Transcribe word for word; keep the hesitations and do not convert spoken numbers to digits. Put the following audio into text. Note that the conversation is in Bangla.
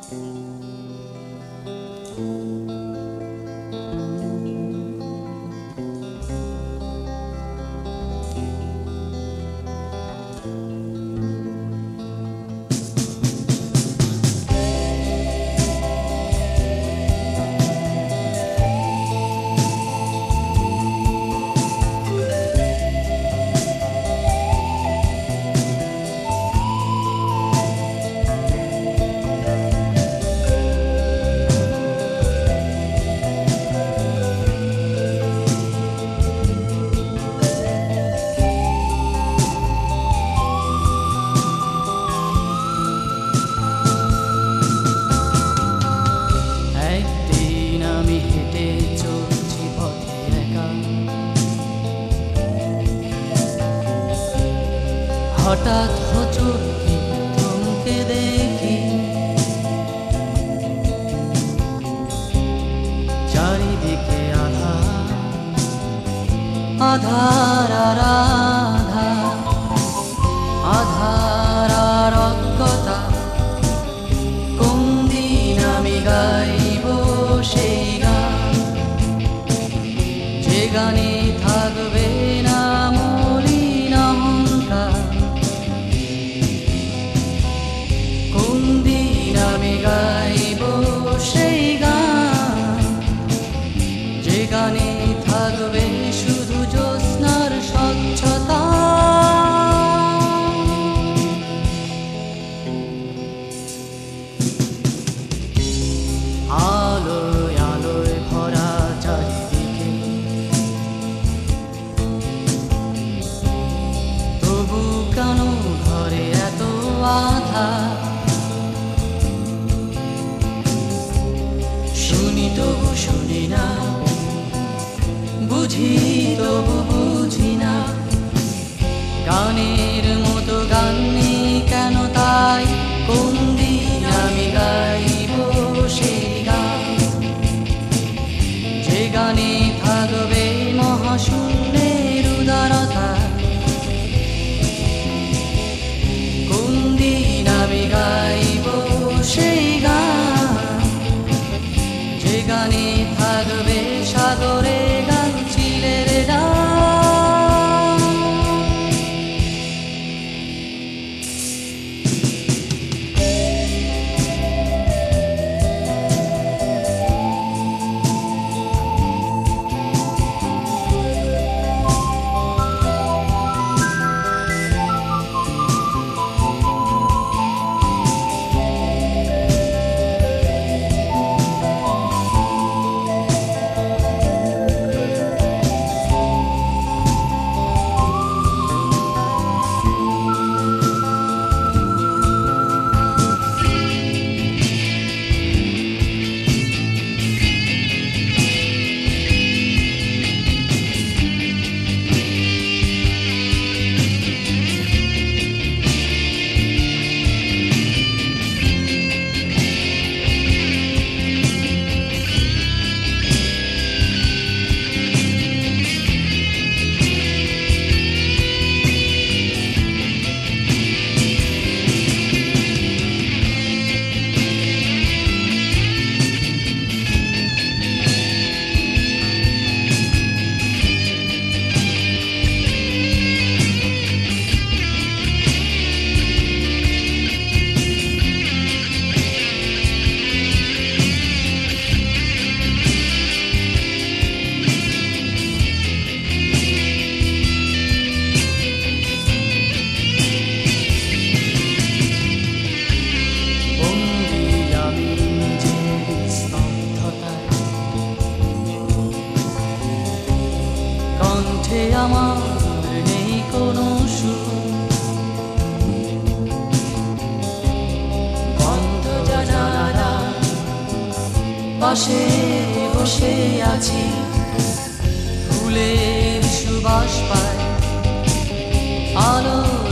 হঠাৎ হচকি থমকে দেখি চারিদিকে আধার আধার আর আধার আধার আর অজ্ঞতা। কোন দিন আমি গাইব সেই গান, যে গানে থাকবে না মলিন অহংকার। কোন দিন আমি গাইব সেই গান, যে গানে থাকবে শুধু জ্যোৎস্নার স্বচ্ছতা। আলোয় আলোয় ভরা চারিদিকে, তবু কেন ঘরে এত আধার। শুনি তবু শুনি না, বুঝি তবু বুঝি না। গানের মতো গান নেই কেন তাই? কোন দিন আমি গাইব সেই গান, যে গানে থাকবে মহাশূন্যের উদারতা। কোন দিন আমি গাইব সেই গান, যে গানে থাকবে সাগরে গান চিলের ডাক। কণ্ঠে আমার নেই কোনো সুর, বন্ধ জানালা পাশে বসে আছি। ফুলের সুবাস পায় আলো